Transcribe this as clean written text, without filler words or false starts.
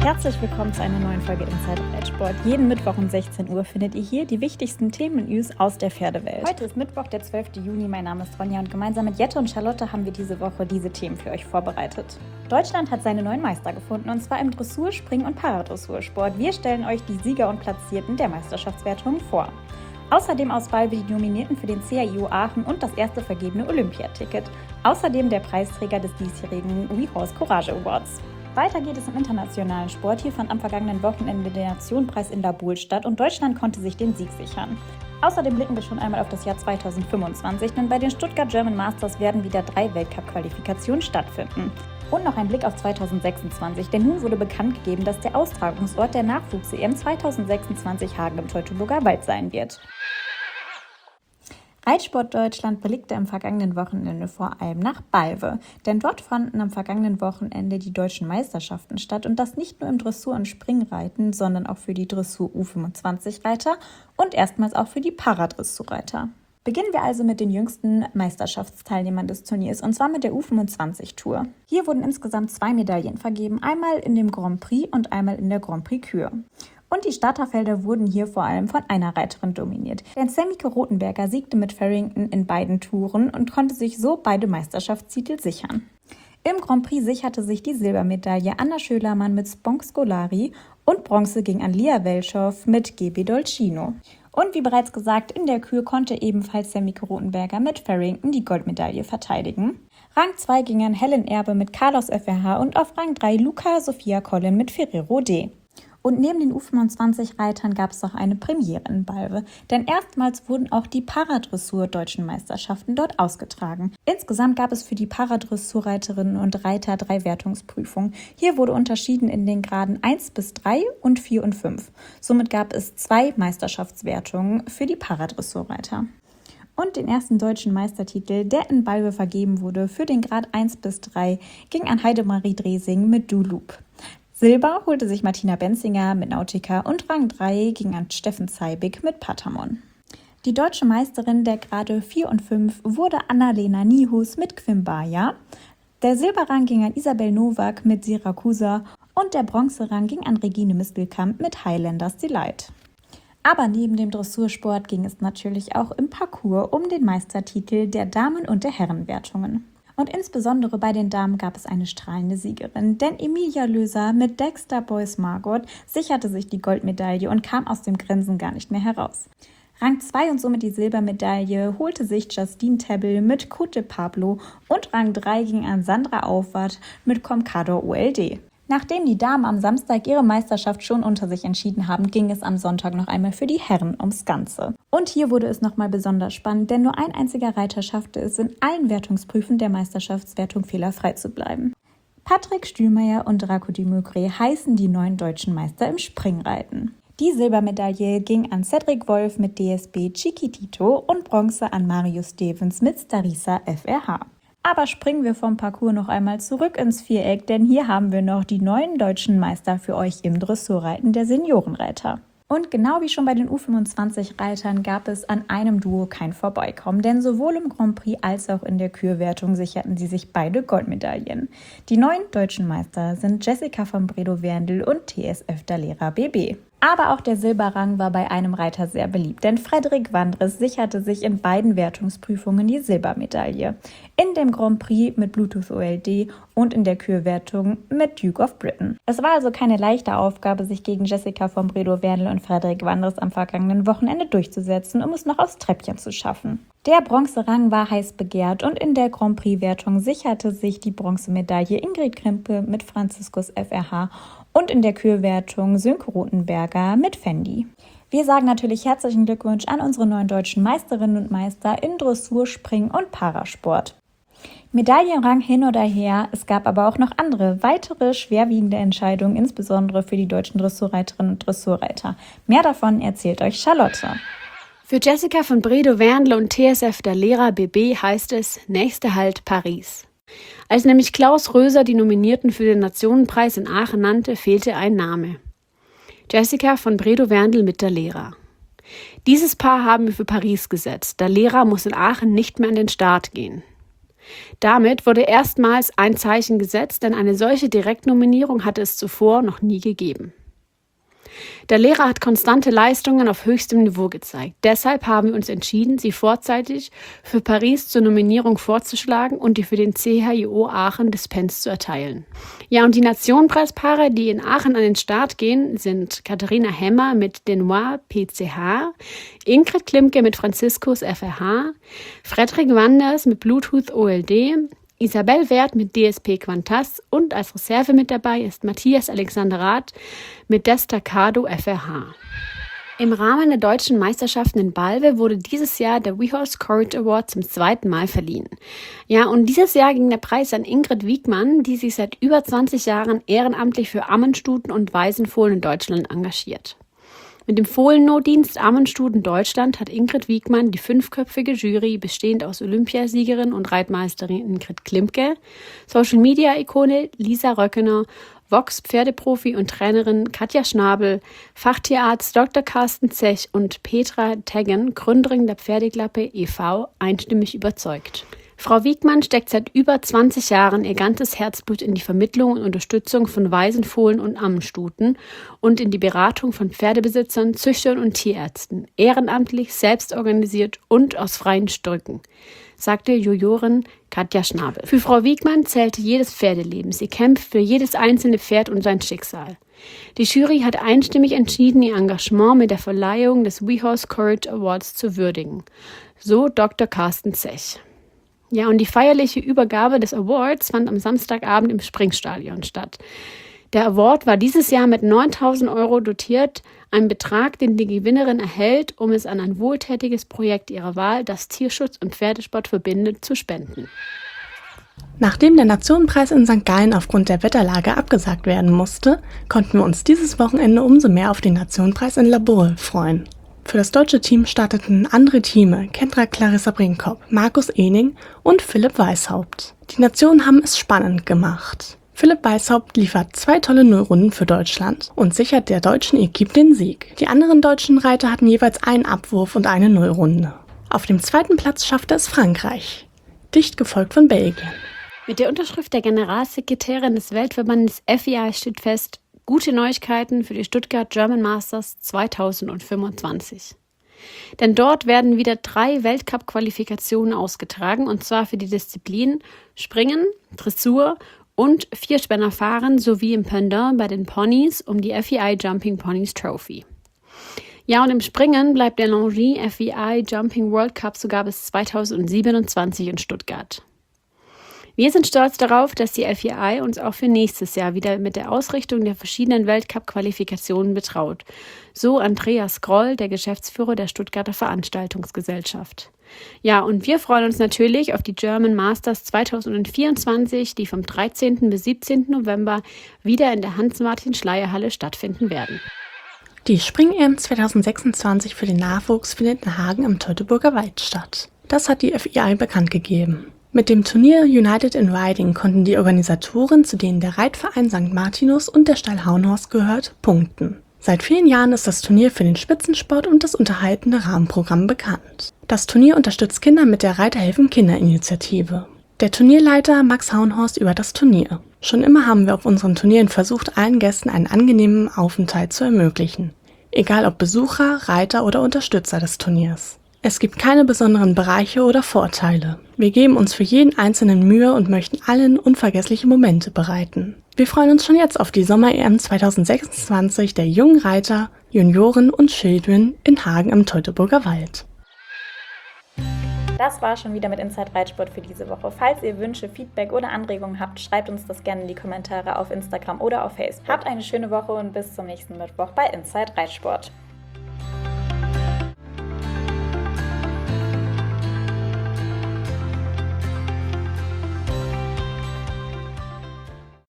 Herzlich willkommen zu einer neuen Folge Inside Reitsport. Jeden Mittwoch um 16 Uhr findet ihr hier die wichtigsten Themen und News aus der Pferdewelt. Heute ist Mittwoch, der 12. Juni. Mein Name ist Ronja und gemeinsam mit Jette und Charlotte haben wir diese Woche diese Themen für euch vorbereitet. Deutschland hat seine neuen Meister gefunden und zwar im Dressur-, Spring- und Paradressursport. Wir stellen euch die Sieger und Platzierten der Meisterschaftswertungen vor. Außerdem auswahl wir die Nominierten für den CAIO Aachen und das erste vergebene Olympiaticket. Außerdem der Preisträger des diesjährigen WeHorse Courage Awards. Weiter geht es im internationalen Sport. Hier fand am vergangenen Wochenende der Nationenpreis in Labul statt und Deutschland konnte sich den Sieg sichern. Außerdem blicken wir schon einmal auf das Jahr 2025, denn bei den Stuttgart German Masters werden wieder 3 Weltcup-Qualifikationen stattfinden. Und noch ein Blick auf 2026, denn nun wurde bekannt gegeben, dass der Austragungsort der Nachwuchs-EM 2026 Hagen im Teutoburger Wald sein wird. Reitsport Deutschland blickte am vergangenen Wochenende vor allem nach Balve, denn dort fanden am vergangenen Wochenende die deutschen Meisterschaften statt und das nicht nur im Dressur- und Springreiten, sondern auch für die Dressur-U25-Reiter und erstmals auch für die Paradressurreiter. Beginnen wir also mit den jüngsten Meisterschaftsteilnehmern des Turniers und zwar mit der U25-Tour. Hier wurden insgesamt 2 Medaillen vergeben, einmal in dem Grand Prix und einmal in der Grand Prix Kür. Und die Starterfelder wurden hier vor allem von einer Reiterin dominiert. Denn Semmike Rothenberger siegte mit Farrington in beiden Touren und konnte sich so beide Meisterschaftstitel sichern. Im Grand Prix sicherte sich die Silbermedaille Anna Schölermann mit Sponk Scolari und Bronze ging an Lia Welschow mit GB Dolcino. Und wie bereits gesagt, in der Kür konnte ebenfalls Semmike Rothenberger mit Farrington die Goldmedaille verteidigen. Rang 2 ging an Helen Erbe mit Carlos FRH und auf Rang 3 Luca Sophia Collin mit Ferrero D. Und neben den U25-Reitern gab es auch eine Premiere in Balve, denn erstmals wurden auch die Paradressur-Deutschen Meisterschaften dort ausgetragen. Insgesamt gab es für die Paradressurreiterinnen und Reiter 3 Wertungsprüfungen. Hier wurde unterschieden in den Graden 1 bis 3 und 4 und 5. Somit gab es 2 Meisterschaftswertungen für die Paradressurreiter. Und den ersten deutschen Meistertitel, der in Balve vergeben wurde, für den Grad 1 bis 3, ging an Heidemarie Dresing mit Du-Loop. Silber holte sich Martina Benzinger mit Nautica und Rang 3 ging an Steffen Zeibig mit Patamon. Die deutsche Meisterin der Grade 4 und 5 wurde Annalena Nihus mit Quimbaya. Der Silberrang ging an Isabel Nowak mit Siracusa und der Bronzerang ging an Regine Mistelkamp mit Highlanders Delight. Aber neben dem Dressursport ging es natürlich auch im Parcours um den Meistertitel der Damen- und der Herrenwertungen. Und insbesondere bei den Damen gab es eine strahlende Siegerin, denn Emilia Löser mit Dexter Boyce Margot sicherte sich die Goldmedaille und kam aus dem Grinsen gar nicht mehr heraus. Rang 2 und somit die Silbermedaille holte sich Justine Tebbel mit Côte de Pablo und Rang 3 ging an Sandra Aufwart mit Comcador OLD. Nachdem die Damen am Samstag ihre Meisterschaft schon unter sich entschieden haben, ging es am Sonntag noch einmal für die Herren ums Ganze. Und hier wurde es nochmal besonders spannend, denn nur ein einziger Reiter schaffte es, in allen Wertungsprüfen der Meisterschaftswertung fehlerfrei zu bleiben. Patrick Stühlmeier und Draco Dimögre heißen die neuen deutschen Meister im Springreiten. Die Silbermedaille ging an Cedric Wolf mit DSB Chiquitito und Bronze an Marius Stevens mit Starissa FRH. Aber springen wir vom Parcours noch einmal zurück ins Viereck, denn hier haben wir noch die neuen deutschen Meister für euch im Dressurreiten der Seniorenreiter. Und genau wie schon bei den U25-Reitern gab es an einem Duo kein Vorbeikommen, denn sowohl im Grand Prix als auch in der Kürwertung sicherten sie sich beide Goldmedaillen. Die neuen deutschen Meister sind Jessica von Bredow-Werndl und TSF Dalera BB. Aber auch der Silberrang war bei einem Reiter sehr beliebt, denn Frederik Wandres sicherte sich in beiden Wertungsprüfungen die Silbermedaille. In dem Grand Prix mit Bluetooth OLD und in der Kürwertung mit Duke of Britain. Es war also keine leichte Aufgabe, sich gegen Jessica von Bredow-Werndl und Frederik Wandres am vergangenen Wochenende durchzusetzen, um es noch aufs Treppchen zu schaffen. Der Bronzerang war heiß begehrt und in der Grand Prix-Wertung sicherte sich die Bronzemedaille Ingrid Krimpe mit Franziskus FRH und in der Kürwertung Sönke Rothenberger mit Fendi. Wir sagen natürlich herzlichen Glückwunsch an unsere neuen deutschen Meisterinnen und Meister in Dressur, Spring und Parasport. Medaillenrang hin oder her, es gab aber auch noch andere, weitere schwerwiegende Entscheidungen, insbesondere für die deutschen Dressurreiterinnen und Dressurreiter. Mehr davon erzählt euch Charlotte. Für Jessica von Bredow-Werndl und TSF Dalera BB heißt es, nächster Halt Paris. Als nämlich Klaus Röser die Nominierten für den Nationenpreis in Aachen nannte, fehlte ein Name. Jessica von Bredow-Werndl mit Dalera. Dieses Paar haben wir für Paris gesetzt. Dalera muss in Aachen nicht mehr an den Start gehen. Damit wurde erstmals ein Zeichen gesetzt, denn eine solche Direktnominierung hatte es zuvor noch nie gegeben. Der Lehrer hat konstante Leistungen auf höchstem Niveau gezeigt. Deshalb haben wir uns entschieden, sie vorzeitig für Paris zur Nominierung vorzuschlagen und die für den CHIO Aachen Dispens zu erteilen. Ja, und die Nationenpreispaare, die in Aachen an den Start gehen, sind Katharina Hemmer mit Denois PCH, Ingrid Klimke mit Franziskus FRH, Frederik Wanders mit Bluetooth OLD, Isabel Wert mit DSP Quantas und als Reserve mit dabei ist Matthias Alexander Rath mit Destacado FRH. Im Rahmen der deutschen Meisterschaften in Balve wurde dieses Jahr der WeHorse Courage Award zum 2. Mal verliehen. Ja, und dieses Jahr ging der Preis an Ingrid Wiegmann, die sich seit über 20 Jahren ehrenamtlich für Ammenstuten und Waisenfohlen in Deutschland engagiert. Mit dem Fohlennotdienst Ammenstuten Deutschland hat Ingrid Wiegmann die 5-köpfige Jury, bestehend aus Olympiasiegerin und Reitmeisterin Ingrid Klimke, Social-Media-Ikone Lisa Röckener, Vox-Pferdeprofi und Trainerin Katja Schnabel, Fachtierarzt Dr. Carsten Zech und Petra Teggen, Gründerin der Pferdeklappe e.V., einstimmig überzeugt. Frau Wiegmann steckt seit über 20 Jahren ihr ganzes Herzblut in die Vermittlung und Unterstützung von Waisenfohlen und Ammenstuten und in die Beratung von Pferdebesitzern, Züchtern und Tierärzten, ehrenamtlich, selbst organisiert und aus freien Stücken, sagte Jurorin Katja Schnabel. Für Frau Wiegmann zählte jedes Pferdeleben. Sie kämpft für jedes einzelne Pferd und sein Schicksal. Die Jury hat einstimmig entschieden, ihr Engagement mit der Verleihung des WeHorse Courage Awards zu würdigen. So Dr. Carsten Zech. Ja, und die feierliche Übergabe des Awards fand am Samstagabend im Springstadion statt. Der Award war dieses Jahr mit 9.000 € dotiert, ein Betrag, den die Gewinnerin erhält, um es an ein wohltätiges Projekt ihrer Wahl, das Tierschutz und Pferdesport verbindet, zu spenden. Nachdem der Nationenpreis in St. Gallen aufgrund der Wetterlage abgesagt werden musste, konnten wir uns dieses Wochenende umso mehr auf den Nationenpreis in La Baule freuen. Für das deutsche Team starteten andere Teame, Kendra Clarissa Brinkhoff, Markus Ening und Philipp Weishaupt. Die Nationen haben es spannend gemacht. Philipp Weishaupt liefert 2 tolle Nullrunden für Deutschland und sichert der deutschen Equipe den Sieg. Die anderen deutschen Reiter hatten jeweils einen Abwurf und eine Nullrunde. Auf dem 2. Platz schaffte es Frankreich, dicht gefolgt von Belgien. Mit der Unterschrift der Generalsekretärin des Weltverbandes FEI steht fest: Gute Neuigkeiten für die Stuttgart German Masters 2025. Denn dort werden wieder 3 Weltcup-Qualifikationen ausgetragen, und zwar für die Disziplinen Springen, Dressur und Vierspännerfahren sowie im Pendant bei den Ponys um die FEI Jumping Ponies Trophy. Ja, und im Springen bleibt der Longy FEI Jumping World Cup sogar bis 2027 in Stuttgart. Wir sind stolz darauf, dass die FEI uns auch für nächstes Jahr wieder mit der Ausrichtung der verschiedenen Weltcup-Qualifikationen betraut. So Andreas Groll, der Geschäftsführer der Stuttgarter Veranstaltungsgesellschaft. Ja, und wir freuen uns natürlich auf die German Masters 2024, die vom 13. bis 17. November wieder in der Hans-Martin-Schleyer-Halle stattfinden werden. Die Spring-EM 2026 für den Nachwuchs findet in Hagen am Teutoburger Wald statt. Das hat die FEI bekannt gegeben. Mit dem Turnier United in Riding konnten die Organisatoren, zu denen der Reitverein St. Martinus und der Stall Hauenhorst gehört, punkten. Seit vielen Jahren ist das Turnier für den Spitzensport und das unterhaltende Rahmenprogramm bekannt. Das Turnier unterstützt Kinder mit der Reiter helfen Kinder-Initiative. Der Turnierleiter Max Hauenhorst über das Turnier. Schon immer haben wir auf unseren Turnieren versucht, allen Gästen einen angenehmen Aufenthalt zu ermöglichen. Egal ob Besucher, Reiter oder Unterstützer des Turniers. Es gibt keine besonderen Bereiche oder Vorteile. Wir geben uns für jeden Einzelnen Mühe und möchten allen unvergessliche Momente bereiten. Wir freuen uns schon jetzt auf die Sommer-EM 2026 der jungen Reiter, Junioren und Children in Hagen am Teutoburger Wald. Das war schon wieder mit Inside Reitsport für diese Woche. Falls ihr Wünsche, Feedback oder Anregungen habt, schreibt uns das gerne in die Kommentare auf Instagram oder auf Facebook. Habt eine schöne Woche und bis zum nächsten Mittwoch bei Inside Reitsport.